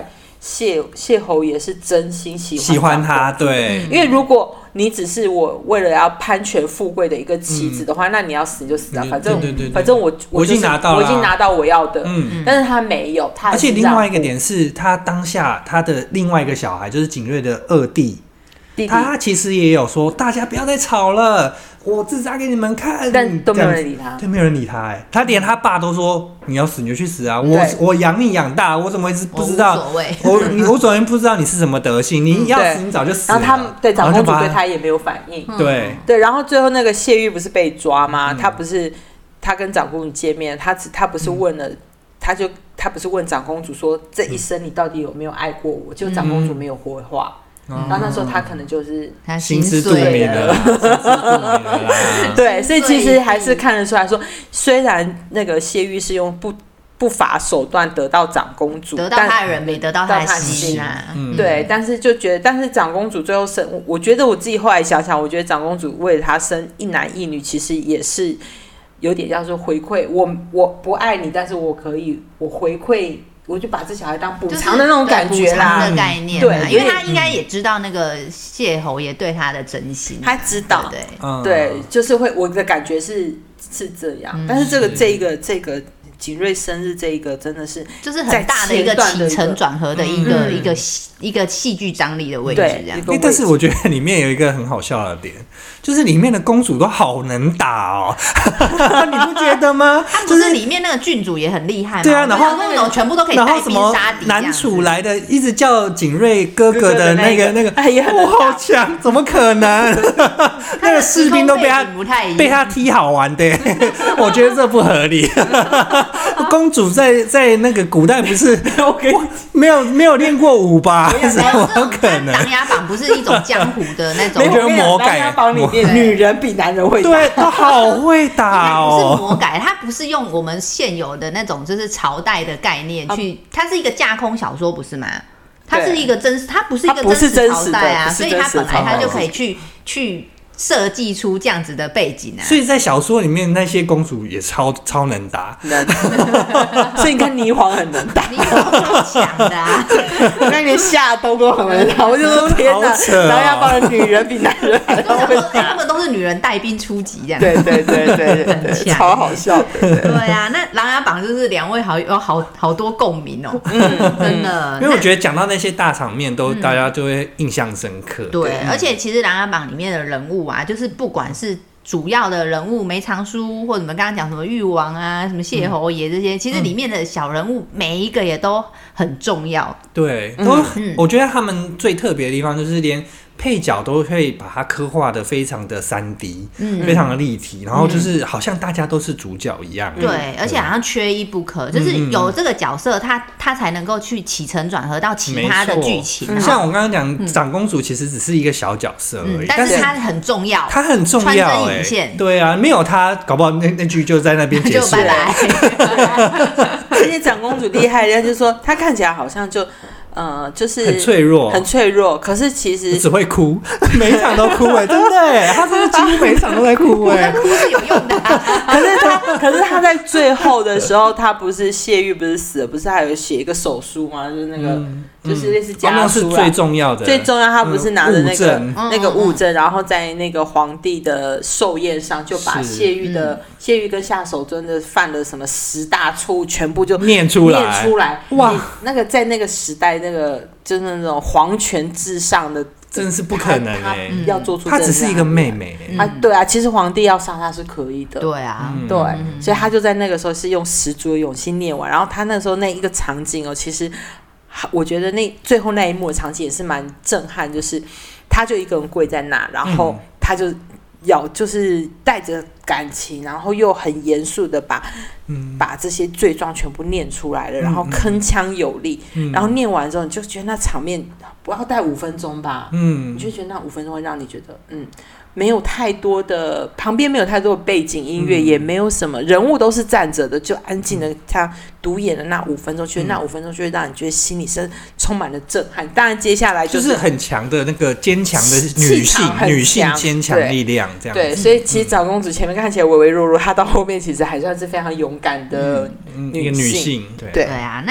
谢谢侯爷是真心喜欢喜欢他，对， 因为如果你只是我为了要攀权富贵的一个妻子的话，嗯、那你要死你就死啊，反正对对对对反正我我、 就是、我已经拿到了， 我已经拿到我要的， 嗯， 但是他没有，他而且另外一个点是他当下他的另外一个小孩就是景睿的二弟。弟弟他其实也有说，大家不要再吵了，我自杀给你们看， 但都没有人理他， 对，没有人理他、欸，哎，他连他爸都说，你要死你就去死啊，我我养你养大，我怎么会不知道？我我我怎么不知道你是什么德性？你要死你早就死了。 然后他们对长公主对他也没有反应， 嗯、对对，然后最后那个谢玉不是被抓吗？嗯、他不是他跟长公主见面，他他不是问了，嗯、他就他不是问长公主说，这一生你到底有没有爱过我？就长公主没有回话。嗯、然后那时候他可能就是他心知肚明了， 对，所以其实还是看得出来说，虽然那个谢玉是用不不法手段得到长公主， 得到他的人没得到他的心啊， 嗯、对，但是就觉得，但是长公主最后生，我觉得我自己后来想想，我觉得长公主为了他生一男一女，其实也是有点叫做回馈，我我不爱你，但是我可以我回馈。我就把这小孩当补偿的那种感觉啦， 补偿的概念， 对， 因为他应该也知道那个谢侯爷对他的真心， 他知道， 对， 嗯、 对，就是会，我的感觉是是这样，嗯、但是这个这一个这个景睿生日这一个真的是就是很大的一个起承转合的一个、嗯、一个一个戏剧张力的位置，这样。 但是我觉得里面有一个很好笑的点，就是里面的公主都好能打哦，你不觉得吗？ 他不是里面那个郡主也很厉害吗？ 对啊，然后那种全部都可以带兵杀敌， 南楚来的一直叫景睿哥哥的那个那个， 哎呀， 哇，好强，怎么可能？那个士兵都被他被他踢好玩的，我觉得这不合理。公主在在那个古代不是没有没有练过武吧？怎么可能？ 琅琊榜不是一种江湖的那种， 没有魔改。 琅琊榜里面女人比男人会打， 对，她好会打哦。 不是魔改，它不是用我们现有的那种就是朝代的概念去，它是一个架空小说，不是吗？它是一个真实，它不是一个真实朝代啊，所以它本来它就可以去去。设计出这样子的背景啊， 所以在小说里面那些公主也超超能打， 能，所以你看霓凰很能打， 霓凰超强的啊， 我看连夏冬都很能打，我就说天哪，琅琊榜的女人比男人还要会打， 他们都是女人带兵出击这样， 对对对对对，很强，超好笑的。 对啊，那琅琊榜就是两位好有好好多共鸣哦，嗯，真的， 因为我觉得讲到那些大场面都大家就会印象深刻。 对，而且其实琅琊榜里面的人物啊，就是不管是主要的人物梅长苏，或者我们刚刚讲什么誉王啊、什么谢侯爷这些，嗯、其实里面的小人物每一个也都很重要。 对，都、嗯、我觉得他们最特别的地方就是连配角都会把它刻画的非常的 三 D， 嗯，非常的立体，然后就是好像大家都是主角一样。 对，嗯、而且好像缺一不可，就是有这个角色，他他才能够去起承转合到其他的剧情。 嗯、像我刚刚讲，长公主其实只是一个小角色而已，嗯、 但是她很重要， 她很重要、欸，穿针引线。对啊，没有她，搞不好那那剧就在那边结束了。 就拜拜。 而且长公主厉害，人家就说她看起来好像就。呃，就是很脆弱， 很脆弱。可是其实只会哭，每一场都哭哎、欸，真的哎、欸，他真的几乎每一场都在哭哎、 欸。哭是有用的、啊， 可是他，可是他在最后的时候，他不是谢玉不是死了，不是还有写一个手书吗？就是那个，嗯、就是类似家书、啊， 那是最重要的， 最重要。他不是拿着那个、 嗯、 那个物证，然后在那个皇帝的寿宴上，就把谢玉的、嗯、谢玉跟夏守尊的犯了什么十大错误，全部就念出来， 念出来。哇，那个在那个时代。那个就是那种皇权至上的， 真的是不可能哎、欸！ 要做出她只是一个妹妹、欸、 啊，对啊，其实皇帝要杀她是可以的， 对啊， 对，嗯、所以他就在那个时候是用十足的勇气念完，然后他那时候那一个场景哦，其实我觉得那最后那一幕的场景也是蛮震撼，就是他就一个人跪在那，然后他就要就是带着感情，然后又很严肃的把。嗯、把这些罪状全部念出来了，然后铿锵有力、嗯、然后念完之后你就觉得那场面不要带五分钟吧，嗯，你就觉得那五分钟会让你觉得嗯，没有太多的旁边没有太多的背景音乐、嗯、也没有什么人物都是站着的，就安静的他独演的那五分钟，觉得那五分钟就会让你觉得心里是充满了震撼。当然接下来就是、 就是很强的那个坚强的女性女性坚强力量这样子。 对，所以其实长公主前面看起来唯唯弱弱，她到后面其实还算是非常勇敢的女性， 嗯、一个女性，对对啊。那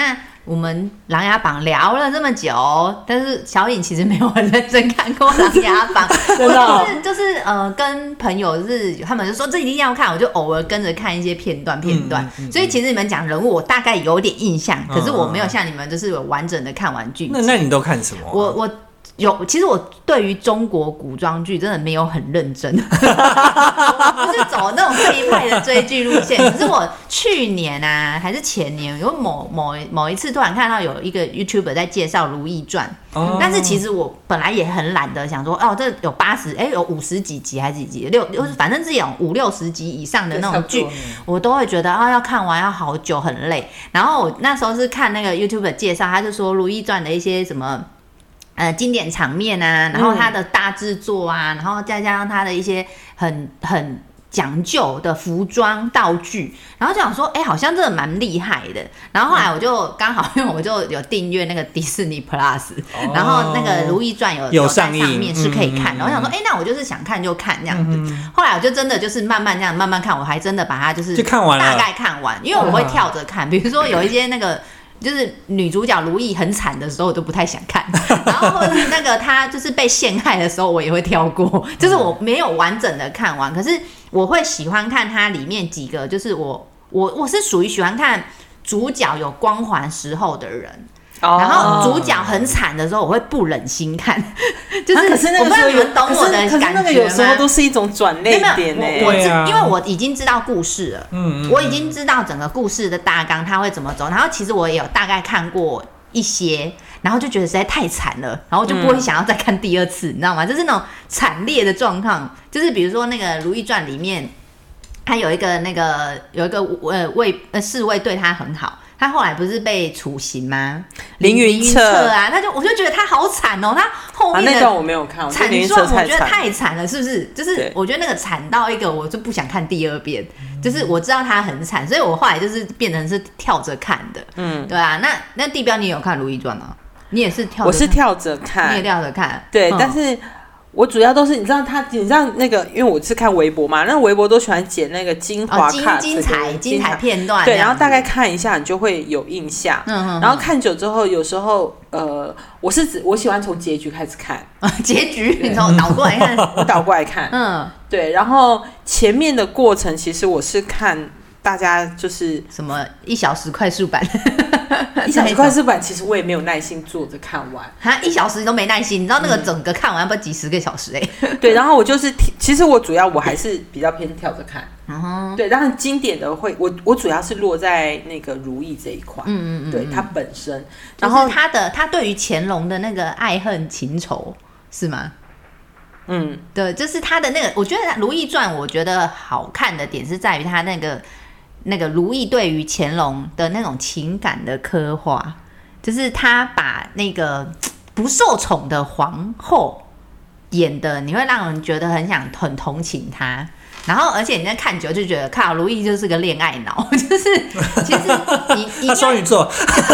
我们《琅琊榜》聊了这么久，但是小颖其实没有很认真看过《琅琊榜》， 真的、哦， 就是就是呃，跟朋友就是他们就说这一定要看，我就偶尔跟着看一些片段片段。嗯嗯嗯、所以其实你们讲人物，我大概有点印象，可是我没有像你们就是有完整的看完剧集。 那那你都看什么、啊？ 我我。有，其实我对于中国古装剧真的没有很认真，我不是走那种这一派的追剧路线。可是我去年啊，还是前年，有某某某一次突然看到有一个 YouTuber 在介绍《如懿传》，哦，但是其实我本来也很懒得想说，哦，这有八十，哎，有五十几集还是几集，六，反正是有五六十集以上的那种剧，我都会觉得啊、哦，要看完要好久，很累。然后我那时候是看那个 YouTuber 介绍，他就说《如懿传》的一些什么。呃，经典场面啊，然后它的大制作啊，嗯、然后再加上它的一些很很讲究的服装道具，然后就想说，哎、欸，好像真的蛮厉害的。然后后来我就刚好，因为我就有订阅那个迪士尼 Plus，、哦、然后那个《如懿传》有有在上面是可以看的。嗯、然后我想说，哎、欸，那我就是想看就看这样子。嗯、后来我就真的就是慢慢这样慢慢看，我还真的把它就是就看完了， 大概看完，因为我会跳着看，比如说有一些那个。就是女主角如懿很惨的时候，我都不太想看。然后或者是那个她就是被陷害的时候，我也会跳过。就是我没有完整的看完，可是我会喜欢看它里面几个，就是我我我是属于喜欢看主角有光环时候的人。然后主角很惨的时候，我会不忍心看，就是、啊、可是那个时候我不知道你们懂我的感觉吗？ 可是那个有时候都是一种转捩点诶、欸。 我我、啊、因为我已经知道故事了，嗯嗯，我已经知道整个故事的大纲它会怎么走，然后其实我也有大概看过一些，然后就觉得实在太惨了，然后就不会想要再看第二次，嗯、你知道吗？就是那种惨烈的状况，就是比如说那个《如懿传》里面，他有一个那个有一个呃卫呃侍卫对他很好。他后来不是被处刑吗？ 凌云彻啊，他就我就觉得他好惨哦，他后面的那段我没有看， 惨状我觉得太惨了，是不是？就是我觉得那个惨到一个我就不想看第二遍，就是我知道他很惨，所以我后来就是变成是跳着看的，嗯，对啊。那那地标你有看《如懿传》吗？你也是跳着看？ 我是跳着看， 你也跳着看， 对， 嗯、 但是。我主要都是你知道他，你知道那个，因为我是看微博嘛，那微博都喜欢剪那个精华 cut、 哦、精彩精彩片段， 对，然后大概看一下，你就会有印象。嗯哼哼，然后看久之后，有时候呃，我是指我喜欢从结局开始看， 结局你从倒过来看， 我倒过来看，嗯，对，然后前面的过程其实我是看大家就是什么一小时快速版。 一小时快速版，其实我也没有耐心坐着看完， 哈，一小时你都没耐心，你知道那个整个看完要不要几十个小时哎、欸？ 对，然后我就是，其实我主要我还是比较偏跳着看，嗯，对，当然经典的会，我我主要是落在那个如懿这一块，嗯嗯嗯，对，它本身， 然后他的他对于乾隆的那个爱恨情仇是吗？嗯，对，就是他的那个，我觉得《如懿传》我觉得好看的点是在于他那个。那个如懿对于乾隆的那种情感的刻画，就是他把那个不受宠的皇后演的，你会让人觉得很想很同情他。然后，而且你在看久就觉得，靠，如懿就是个恋爱脑，就是其实你你他双鱼座，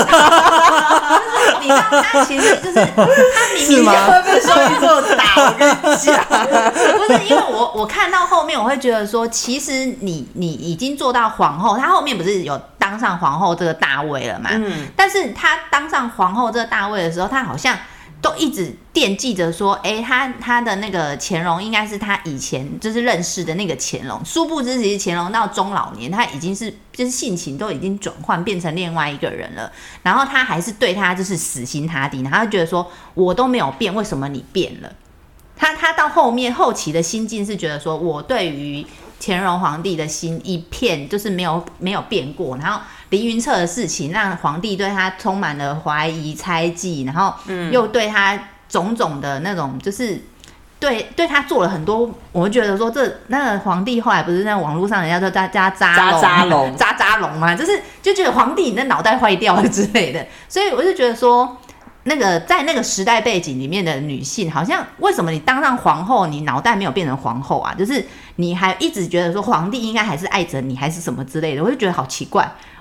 你知道他其实就是他明明就会被双鱼座打，我跟你讲， 不是因为我我看到后面，我会觉得说，其实你你已经做到皇后，他后面不是有当上皇后这个大位了嘛？嗯，但是他当上皇后这个大位的时候，他好像。都一直惦记着说，哎、欸，他他的那个乾隆应该是他以前就是认识的那个乾隆，殊不知其实乾隆到中老年，他已经是就是性情都已经转换变成另外一个人了，然后他还是对他就是死心塌地，然后他就觉得说我都没有变，为什么你变了？他他到后面后期的心境是觉得说，我对于乾隆皇帝的心一片就是没有没有变过，然后凌云彻的事情让皇帝对他充满了怀疑猜忌，然后又对他种种的那种就是对对他做了很多，我会觉得说这那个皇帝后来不是在网络上人家说加加扎龙扎龙扎扎龙嘛，就是就觉得皇帝你的脑袋坏掉了之类的，所以我就觉得说。那个在那个时代背景里面的女性，好像为什么你当上皇后，你脑袋没有变成皇后啊？就是你还一直觉得说皇帝应该还是爱着你，还是什么之类的，我就觉得好奇怪。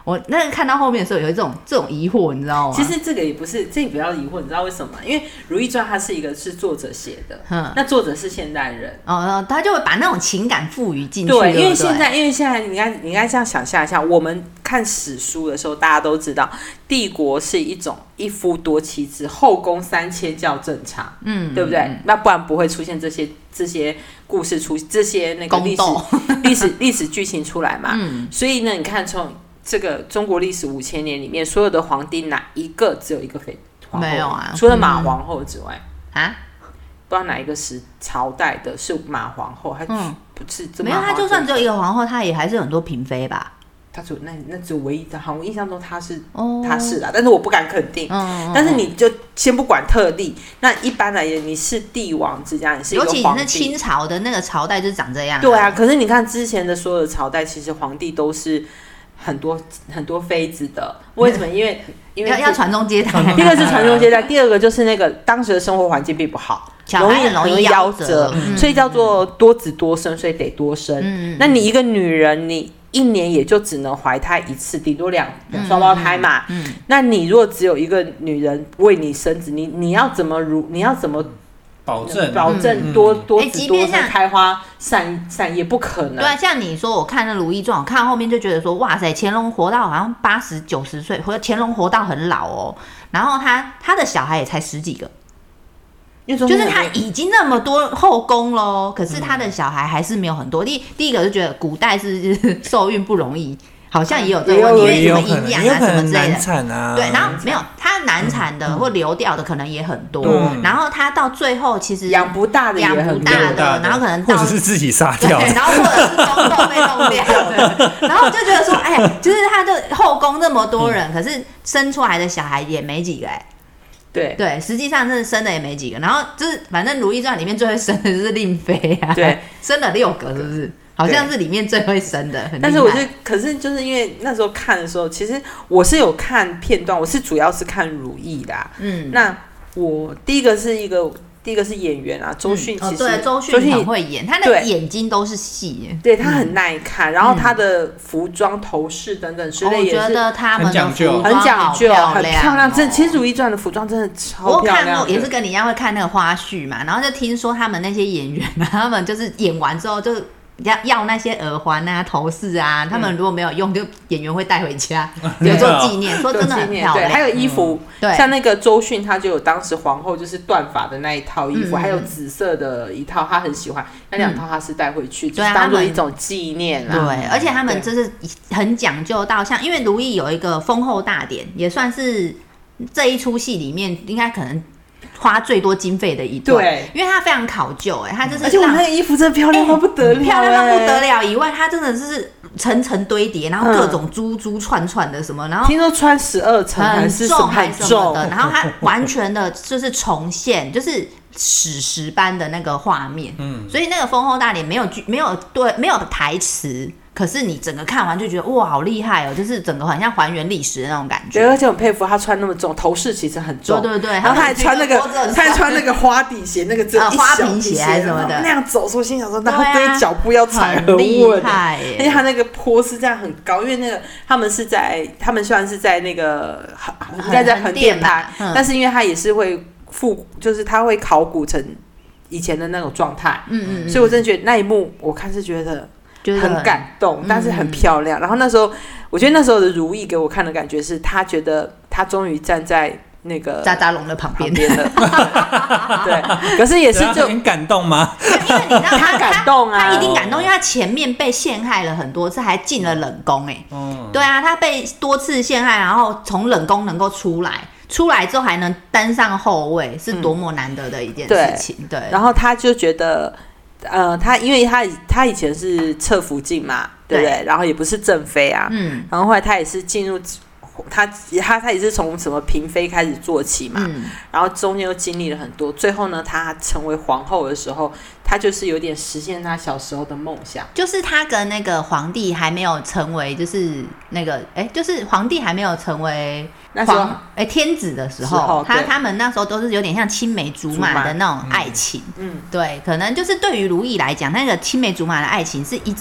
我那个看到后面的时候有一种这种疑惑，你知道吗？ 其实这个也不是，这也不要疑惑，你知道为什么吗？因为《如懿传》它是一个是作者写的，嗯，那作者是现代人， 哦，他就会把那种情感赋予进去。 对，因为现在，因为现在你应该你应该这样想象一下，我们看史书的时候，大家都知道，帝国是一种一夫多妻制，后宫三千较正常，嗯，对不对？嗯、那不然不会出现这些这些故事出这些那个历史历史历史剧情出来嘛。嗯，所以呢，你看从这个中国历史五千年里面，所有的皇帝哪一个只有一个妃皇后？ 没有啊， 除了马皇后之外、 嗯、啊， 不知道哪一个时朝代的是马皇后，还嗯不是这没有，他就算只有一个皇后，他也还是很多嫔妃吧。 他只有那那只有唯一的，好，我印象中他是、 哦、 他是啦，但是我不敢肯定。嗯、但是你就先不管特例，那一般来言，你是帝王之家，你是一个皇帝， 尤其是清朝的那个朝代就是长这样、啊。 对啊，可是你看之前的所有的朝代，其实皇帝都是很多很多妃子的。为什么？因为因为要要传宗接代。 第一个是传宗接代，第二个就是那个当时的生活环境并不好。容易容易夭折、嗯，所以叫做多子多生，所以得多生。嗯、那你一个女人，你一年也就只能怀胎一次，顶多两双胞胎嘛、嗯嗯。那你如果只有一个女人为你生子，你你要怎么如你要怎么保证保证多、嗯、多子多生、开花散散也不可能。 对啊，像你说，我看那《如懿传》，我看后面就觉得说，哇塞，乾隆活到好像八十九十岁，或者乾隆活到很老哦。然后他他的小孩也才十几个。就是他已经那么多后宫咯，可是他的小孩还是没有很多。第第一个就觉得古代是就是受孕不容易，好像也有这个问题，因为什么营养啊什么之类的。 难产啊， 对，然后没有他难产的或流掉的可能也很多，嗯、然后他到最后其实养不大的也很多， 养不大的，然后可能或者是自己杀掉的， 然后或者是宫斗被弄掉的，然后就觉得说，哎，就是他的后宫那么多人，嗯、可是生出来的小孩也没几个哎。 对对，实际上真的生的也没几个，然后就是反正《如懿传》里面最会生的就是令妃啊，对，生了六个，是不是？好像是里面最会生的，很厉害。 但是我是，可是就是因为那时候看的时候，其实我是有看片段，我是主要是看如懿的。嗯，那我第一个是一个。第一个是演员啊，周迅其实、嗯哦、 对周迅很会演，他的眼睛都是戏， 对他很耐看，嗯、然后他的服装头饰等等之类也是， 我觉得他们的服装很讲究，很漂亮。 真其实《如懿传》的服装真的超漂亮的。 我看过，也是跟你一样会看那个花絮嘛，然后就听说他们那些演员啊，他们就是演完之后就。要要那些耳环啊、头饰啊，他们如果没有用，就演员会带回家，有做纪念。说真的很漂亮。 还有衣服，嗯、像那个周迅，她就有当时皇后就是断发的那一套衣服，嗯、还有紫色的一套，她很喜欢。那两套她是带回去，嗯、就是当做一种纪念啦。 对，而且他们就是很讲究到像，因为如懿有一个丰后大典，也算是这一出戏里面应该可能。花最多经费的一段，对，因为它非常考究、欸，哎，它就是， 而且我那个衣服真的漂亮到不得了、欸， 漂亮到不得了。以外，它真的是层层堆叠，然后各种珠珠串串的什么，然后听说穿十二层还是什么很重的，然后它完全的就是重现，就是史实般的那个画面，嗯，所以那个丰后大典没有剧，没有对，没有台词。可是你整个看完就觉得哇，好厉害哦！就是整个很像还原历史的那种感觉。 对，而且很佩服他穿那么重，头饰其实很重。 对对对， 然后他还穿那个，他还穿那个花底鞋，那个真的花瓶鞋还是什么的， 那样走出心想说，然后这些脚步要踩很稳，而且他那个坡是这样很高，因为那个他们是在，他们虽然是在那个应该在横店拍，嗯、但是因为他也是会复，就是他会考古成以前的那种状态，嗯 嗯, 嗯，所以我真的觉得那一幕，我看是觉得。很感动，但是很漂亮。嗯、然后那时候，我觉得那时候的如懿给我看的感觉是，她觉得她终于站在那个渣渣龙的旁边了。对，可是也是就很感动吗？ 因为你知道她感动啊， 她一定感动，因为她前面被陷害了很多次，还进了冷宫哎、欸。嗯，对啊，她被多次陷害，然后从冷宫能够出来。出来之后还能登上后位，是多么难得的一件事情。嗯、对, 对， 然后她就觉得。呃，他因为他他以前是侧福晋嘛，对不对？然后也不是正妃啊，嗯，然后后来他也是进入他他他也是从什么嫔妃开始做起嘛，嗯，然后中间又经历了很多，最后呢，他成为皇后的时候，他就是有点实现他小时候的梦想， 就是他跟那个皇帝还没有成为，就是那个哎，就是皇帝还没有成为。皇哎天子的时候，时候他他们那时候都是有点像青梅竹马的那种爱情，嗯，对，可能就是对于如懿来讲，那个青梅竹马的爱情是一直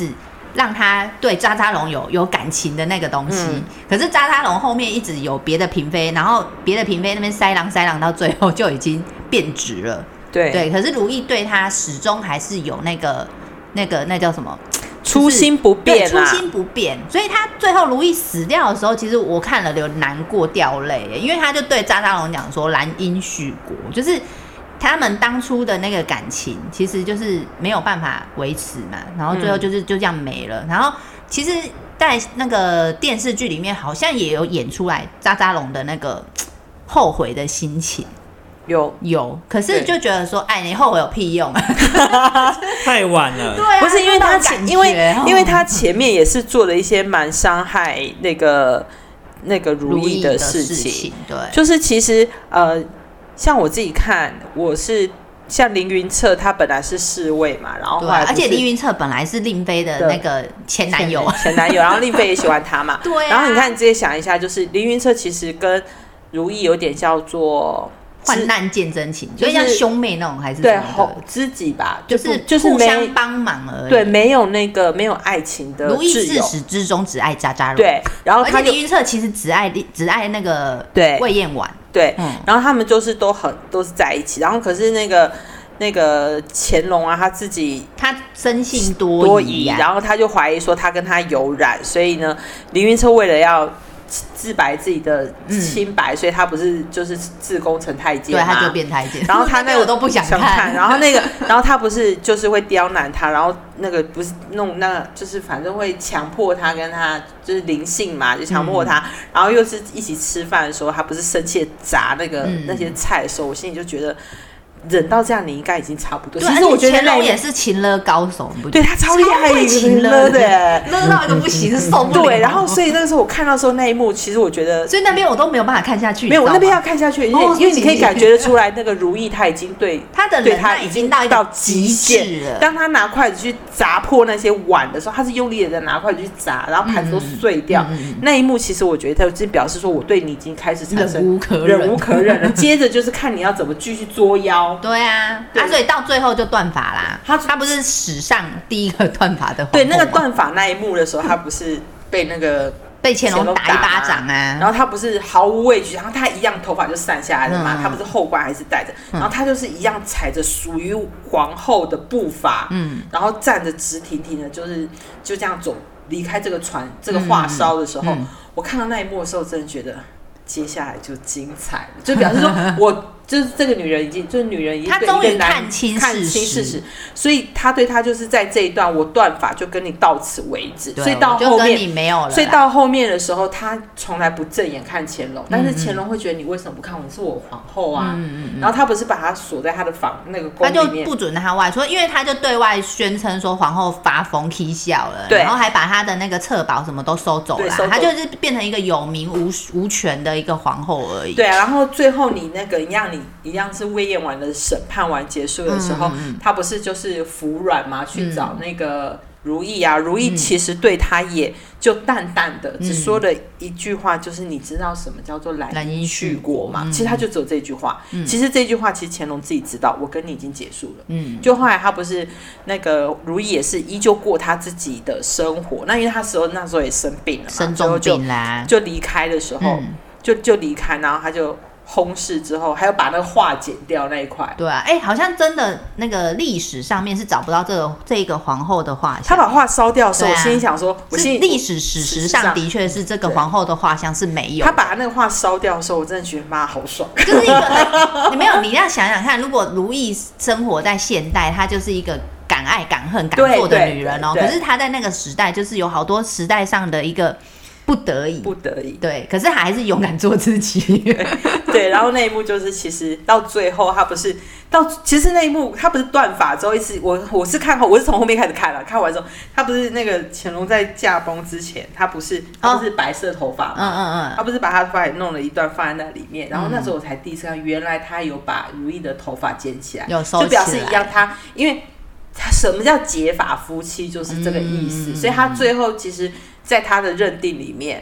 让他对渣渣龙有有感情的那个东西。嗯、可是渣渣龙后面一直有别的嫔妃，然后别的嫔妃那边塞狼塞狼，到最后就已经变质了。 对对，可是如意对他始终还是有那个那个那叫什么？ 初心不变、啊， 对，初心不变，所以他最后如意死掉的时候，其实我看了有难过掉泪，因为他就对渣渣龙讲说兰因絮果，就是他们当初的那个感情，其实就是没有办法维持嘛，然后最后就是就这样没了。嗯、然后其实，在那个电视剧里面，好像也有演出来渣渣龙的那个后悔的心情。 有有，可是就觉得说，哎，你后悔有屁用？ 太晚了。 对啊， 不是因为他前，因为哦、 因为他前面也是做了一些蛮伤害那个那个如意的事情。 事情对， 就是其实呃，像我自己看，我是像凌云彻，他本来是侍卫嘛，然后后来、啊、 而且凌云彻本来是令妃的那个前男友， 前男友，然后令妃也喜欢他嘛。 对、啊。 然后你看，你直接想一下，就是凌云彻其实跟如意有点叫做。 患难见真情，就像兄妹那种，还是对知己吧， 就是就是互相帮忙而已。 对，没有那个没有爱情的挚友。 如意自始至终只爱渣渣龙。 对，然后他而且凌云彻其实只爱只爱那个魏燕婉。 对，嗯、然后他们就是都很都是在一起，然后可是那个那个乾隆啊，他自己他生性多疑、啊， 然后他就怀疑说他跟他有染，所以呢，凌云彻为了要自白自己的清白、嗯，所以他不是就是自宫成太监嘛， 对，他就变太监。 然后他那个我都不想 看, 想看，然后那个，然后他不是就是会刁难他，然后那个不是弄那个，就是反正会强迫他跟他就是灵性嘛，就强迫他、嗯，然后又是一起吃饭的时候，他不是生气的砸那个、嗯、那些菜的时候，我心里就觉得。忍到这样，你应该已经差不多。 其实我觉得乾隆也是情勒高手，不对他超厉害， 情勒的， 勒到一个不行，受不了。 对，然后所以那个时候我看到时候那一幕，其实我觉得， 所以那边我都没有办法看下去。 没有，我那边要看下去，因为、哦、因为你可以感觉得出来，那个如意他已经对他的忍耐已经到到极限了。 当他拿筷子去砸破那些碗的时候，他是用力的在拿筷子去砸，然后盘子都碎掉。嗯嗯、那一幕其实我觉得他就表示说，我对你已经开始产生忍无可忍， 忍无可忍了。接着就是看你要怎么继续作妖。 对啊。啊，所以到最后就断发啦。他他不是史上第一个断发的皇后吗？ 对，那个断发那一幕的时候，他不是被那个被乾隆打一巴掌啊， 然后他不是毫无畏惧，然后他一样头发就散下来了嘛，嗯、他不是后冠还是戴着、嗯，然后他就是一样踩着属于皇后的步伐，嗯，然后站着直挺挺的，就是就这样走离开这个船这个画烧的时候、嗯，我看到那一幕的时候，真的觉得接下来就精彩了，就表示说我。就是这个女人已经，就是女人已经对一个男看清看清事实，所以他对他就是在这一段我断发就跟你到此为止，所以到后面你没有了， 所以到后面的时候，他从来不正眼看乾隆，但是乾隆会觉得你为什么不看我？你是我皇后啊，嗯嗯嗯然后他不是把他锁在他的房那个宫里面， 他就不准他外出，因为他就对外宣称说皇后发疯起笑了， 对， 然后还把他的那个册宝什么都收走了，他就是变成一个有名无无权的一个皇后而已。 对啊，然后最后你那个让你。一样是魏燕婉的审判完结束的时候，嗯嗯、他不是就是服软嘛，去找那个如意啊。嗯、如意其实对他也就淡淡的、嗯、只说了一句话，就是你知道什么叫做兰因絮果吗、嗯？其实他就只有这句话。嗯、其实这句话其实乾隆自己知道，我跟你已经结束了。嗯，就后来他不是那个如意也是依旧过他自己的生活。那因为他时候那时候也生病了嘛， 生重病啦， 就离开的时候、嗯、就就离开，然后他就。轰逝之后，还要把那个画剪掉那一块。 对啊，哎、欸，好像真的那个历史上面是找不到这个这个皇后的画像。 他把画烧掉的时候，啊、我心里想说，我心里历史史实上的确是这个皇后的画像是没有。 他把那个画烧掉的时候，我真的觉得妈好爽。 就是一个，你没有，你要想想看，如果如意生活在现代，她就是一个敢爱敢恨敢做的女人哦。可是她在那个时代，就是有好多时代上的一个。不得已， 不得已， 对，可是他还是勇敢做自己。 对，然后那一幕就是，其实到最后他不是到，其实那一幕他不是断发之后一直，我我是看后，我是从后面开始看了，看完之后，他不是那个乾隆在驾崩之前，他不是他不是白色头发嘛，嗯嗯嗯，他不是把他的发也弄了一段放在那里面，然后那时候我才第一次看，原来他有把如意的头发剪起来， 有收起来， 就表示一样他，因为他什么叫结发夫妻，就是这个意思，嗯嗯嗯，所以他最后其实。在他的认定里面，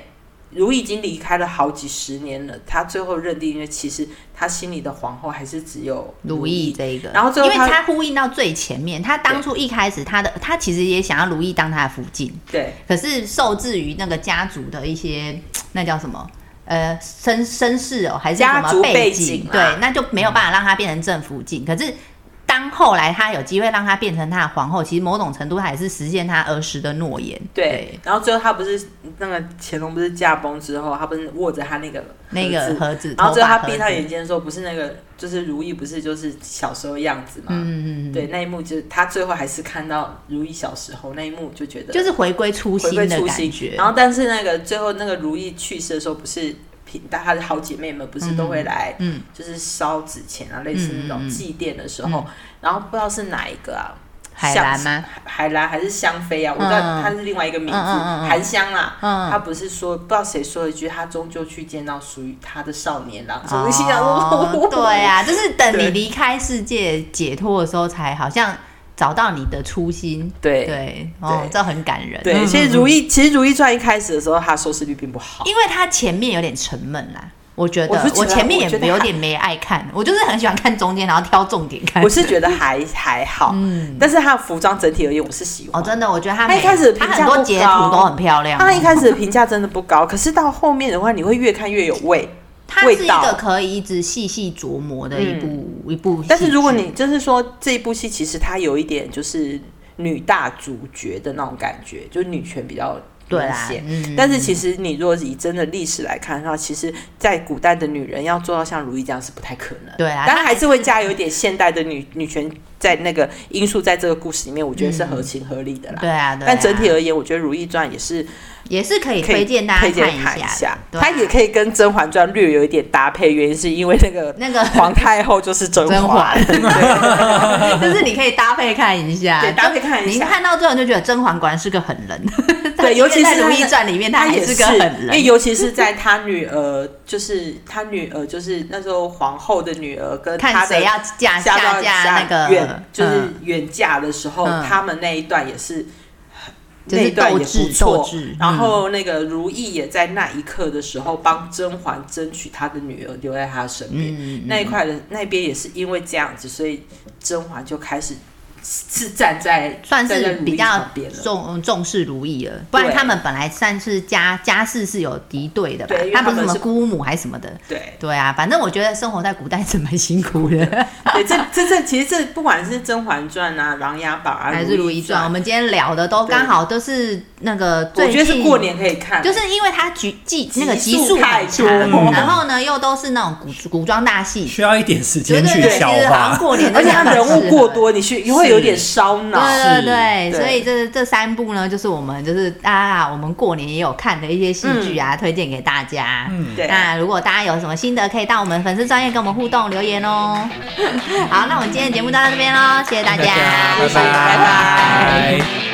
如懿已经离开了好几十年了，他最后认定，因为其实他心里的皇后还是只有如懿这一个。 然后最后因为他呼应到最前面，他当初一开始他的他其实也想要如懿当他的福晋， 对， 可是受制于那个家族的一些那叫什么呃身身世哦，还是什么背景，对，那就没有办法让他变成正福晋。可是当后来他有机会让她变成他的皇后，其实某种程度他也是实现他儿时的诺言。 对，对，然后最后他不是那个乾隆不是驾崩之后，他不是握着他那个那个盒子， 然后最后他闭上眼睛的时候，不是那个就是如懿不是就是小时候样子嘛？嗯嗯嗯。对，那一幕就他最后还是看到如懿小时候那一幕，就觉得就是回归初心的感觉。 然后但是那个最后那个如懿去世的时候，不是她的好姐妹们不是都会来，嗯，就是烧纸钱啊，类似那种祭奠的时候，嗯、然后不知道是哪一个啊， 海兰吗？ 海兰还是香妃啊？我知道她是另外一个名字，韩香啦。嗯，她不是说不知道谁说了一句，她终究去见到属于她的少年郎。我心想说， 对啊，就是等你离开世界解脱的时候，才好像找到你的初心。 对对，哦，这很感人。 对，其实《如懿》其实《如懿传》一开始的时候，它的收视率并不好， 因为它前面有点沉闷啦。我觉得 我, 我前面也有点没爱看，我就是很喜欢看中间，然后挑重点看。 我是觉得还还好，嗯，但是它的服装整体而言，我是喜欢。 哦，真的，我觉得它它一开始的评价很多截图都很漂亮。 它一开始的评价真的不高，可是到后面的话，你会越看越有味。 它是一个可以一直细细琢磨的一部、嗯、一部戏。 但是如果你就是说这一部戏，其实它有一点就是女大主角的那种感觉，就是女权比较。对啊、嗯，但是其实你如果以真的历史来看的话，其实，在古代的女人要做到像如懿这样是不太可能。 对啊， 但还是会加有一点现代的女女权在那个因素在这个故事里面，我觉得是合情合理的啦。 嗯、对啊，对啊。 但整体而言，我觉得《如懿传》也是也是可以推荐大家看一下，一下啊、它也可以跟《甄嬛传》略有一点搭配，原因是因为那个那个皇太后就是甄嬛， 就是你可以搭配看一下， 对，搭配看一下。 你看到最后就觉得甄嬛果然是个狠人。 对，尤其是在《如懿传》里面，他也是个狠人， 因为尤其是在他女儿，就是他女儿，就是那时候皇后的女儿跟他的看谁要嫁下嫁那个远，就是远嫁的时候，嗯、他们那一段也是。 就是、 那一段也不错， 嗯、 然后那个如懿也在那一刻的时候帮甄嬛争取她的女儿留在她身边，嗯嗯、那一块的那边也是因为这样子，所以甄嬛就开始是站在算是比较重重视如懿了，不然他们本来算是家家世是有敌对的吧？他不是什么姑母还是什么的？ 对对啊，反正我觉得生活在古代是蛮辛苦的。 对，这这这其实这不管是《甄嬛传》啊、《琅琊榜》啊， 还是《如懿传》，我们今天聊的都刚好都是那个最近， 我觉得是过年可以看， 就是因为它集集那个集数太长，然后呢又都是那种古古装大戏， 需要一点时间去消化。 过年， 而且它人物过多，你去你会有点烧脑。 对对对，所以这这三部呢，就是我们就是啊，我们过年也有看的一些戏剧啊，嗯、推荐给大家。嗯，对。那如果大家有什么心得，可以到我们粉丝专页跟我们互动留言哦。好，那我们今天的节目到这边喽，谢谢大家， 拜拜拜拜。